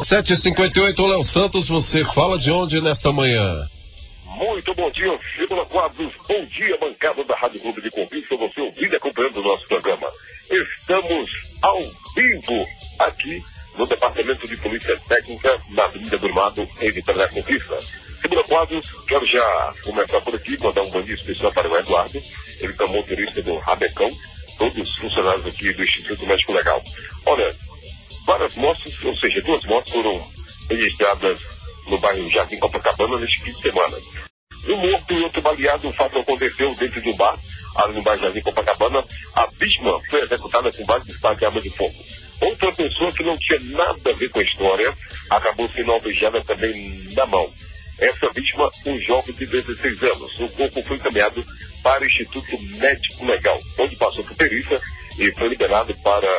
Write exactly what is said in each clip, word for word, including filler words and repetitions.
sete e cinquenta e oito, Léo Santos, você fala de onde nesta manhã? Muito bom dia, Fibula Quadros, bom dia, bancada da Rádio Clube de Convite, você ouvindo e acompanhando o nosso programa. Estamos ao vivo aqui no Departamento de Polícia Técnica, na Avenida Brumado, em Vitória da Conquista. Fibula Quadros, quero já começar por aqui, mandar um bom dia especial para o Eduardo, ele é motorista do Rabecão, todos os funcionários aqui do Instituto Médico Legal. Olha, várias mortes, ou seja, duas mortes foram registradas no bairro Jardim Copacabana neste fim de semana. Um morto e outro baleado, o fato aconteceu dentro de um bar, ali no bairro Jardim Copacabana. A vítima foi executada com base de arma de fogo. Outra pessoa que não tinha nada a ver com a história acabou sendo alvejada também na mão. Essa vítima, um jovem de dezesseis anos. O corpo foi encaminhado para o Instituto Médico Legal, onde passou por perícia e foi liberado para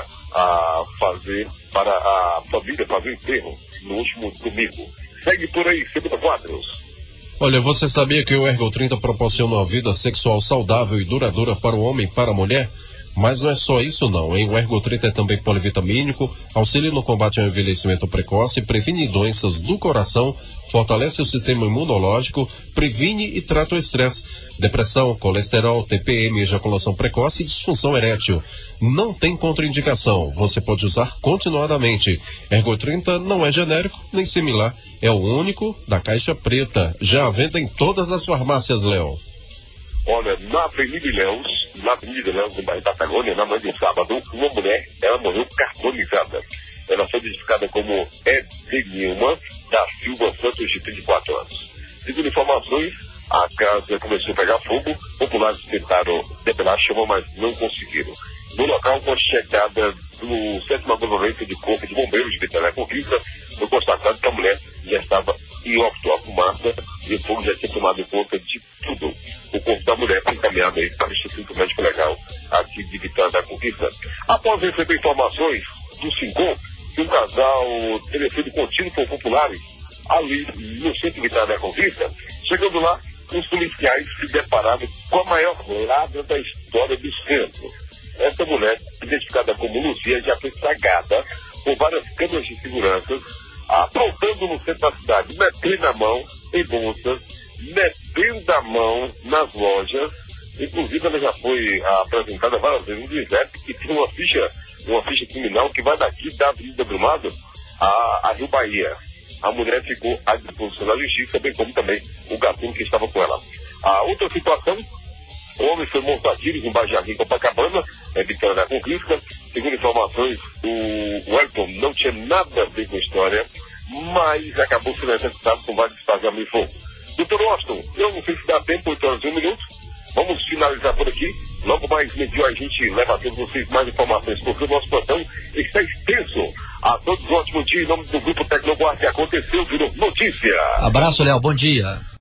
a fazer, para a família fazer o enterro no último domingo. Segue por aí, Fibula Quadros. Olha, você sabia que o Ergo trinta proporciona uma vida sexual saudável e duradoura para o homem e para a mulher? Mas não é só isso não, hein? O Ergo trinta é também polivitamínico, auxilia no combate ao envelhecimento precoce, previne doenças do coração, fortalece o sistema imunológico, previne e trata o estresse, depressão, colesterol, T P M, ejaculação precoce e disfunção erétil. Não tem contraindicação, você pode usar continuadamente. Ergo trinta não é genérico nem similar, é o único da caixa preta. Já à venda em todas as farmácias, Léo. Olha, na Avenida Ilhéus, na Avenida Ilhéus, no bairro Patagônia, na manhã de sábado, uma mulher, ela morreu carbonizada. Ela foi identificada como Edenilma da Silva Santos, de trinta e quatro anos. Segundo informações, a casa começou a pegar fogo, populares tentaram debelar a chama, mas não conseguiram. No local, com a chegada do sétimo agrupamento de corpo de bombeiros de Vitória da Conquista, foi constatado que a mulher já estava em óbito, a fumaça e o fogo já tinha tomado conta de tudo. O corpo da mulher foi encaminhado aí para o Instituto Médico Legal aqui de Vitória da Conquista. Após receber informações do SINCOM, que um casal teria sido contido por populares ali no centro de Vitória da Conquista, chegando lá, os policiais se depararam com a maior ladra da história do centro. Essa mulher, identificada como Luzia, já foi estragada por várias câmeras de segurança, aprontando no centro da cidade, metendo a mão em bolsas, metendo a mão nas lojas. Inclusive, ela já foi apresentada várias vezes no I S E P, que tem uma ficha, uma ficha criminal que vai daqui da Avenida Brumado a, a Rio Bahia. A mulher ficou à disposição da justiça, bem como também o gatuno que estava com ela. A outra situação, o homem foi morto a tiros em bairro Jardim Copacabana, é Vitória da Conquista. Segundo informações, o Wellington não tinha nada a ver com a história, mas acabou sendo executado com vários disparos de arma de fogo. doutor Austin, eu não sei se dá tempo, oito horas e um minuto. Vamos finalizar por aqui. Logo mais meio a gente leva a todos vocês mais informações, porque o nosso plantão está extenso. A todos um ótimo dia em nome do Grupo Tecnoguarda. Aconteceu, virou notícia. Abraço, Léo, bom dia.